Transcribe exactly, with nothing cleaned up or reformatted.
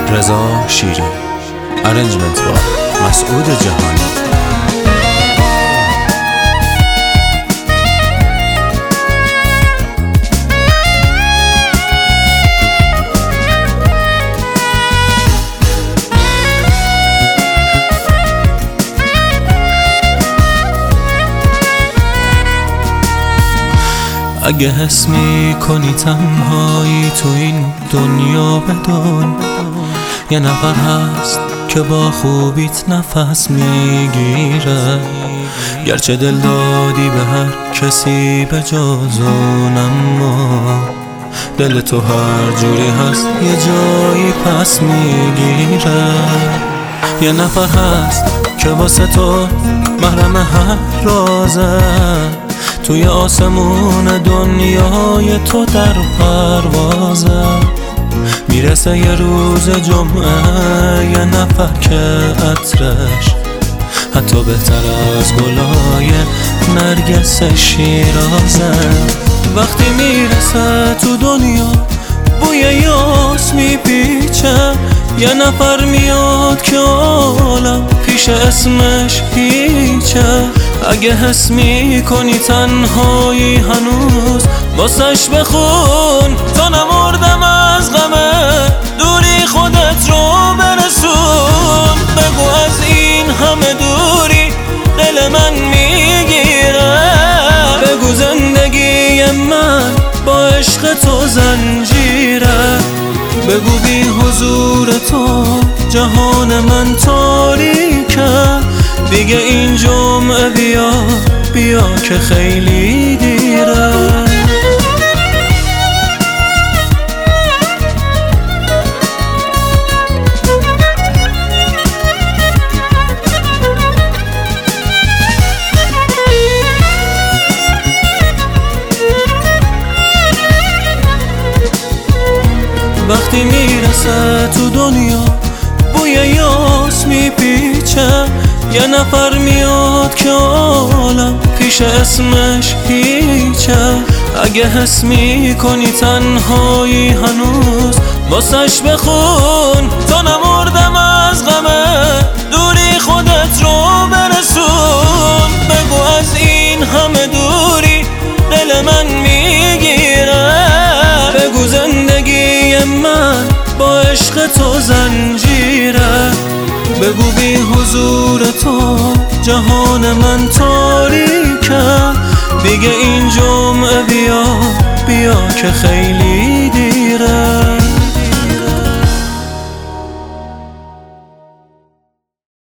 رضا شیری، ارنجمنت با مسعود جهانی. اگه حس میکنی تنهایی تو این دنیا بدون یه نفر هست که با خوبیت نفس میگیره، گرچه دل دادی به هر کسی به جز اون، اما دل تو هر جوری هست یه جایی پس میگیره. یه نفر هست که واسه تو محرم هر رازه، توی آسمون دنیای تو در پروازه. میرسه یه روز جمعه یه نفر که عطرش حتی بهتر از گلای نرگس شیرازه. وقتی میرسه تو دنیا بوی یاس میپیچه، یه نفر میاد که عالم پیش اسمش هیچه. اگه حس میکنی تنهایی هنوز واسش بخون، تا نمردم از غمه دوری خودت رو برسون. بگو از این همه دوری دل من میگیره، بگو زندگی من با عشق تو زنجیره، بگو بی حضور تو جهان من تاریکه. دیگه این جمعه بیا بیا که خیلی دیره. وقتی میرسه تو دنیا بوی یاس میپیچه، یه نفر میاد که عالم پیش اسمش هیچه. اگه حس میکنی تنهایی هنوز واسش بخون، تا نمردم از غمه دوری خودت رو برسون. بگو از این همه دوری دل من میگیره، بگو زندگی من با عشق تو زنجیره، بگو بی حضور تو جهان من تاریکه. دیگه این جمعه بیا بیا که خیلی دیره.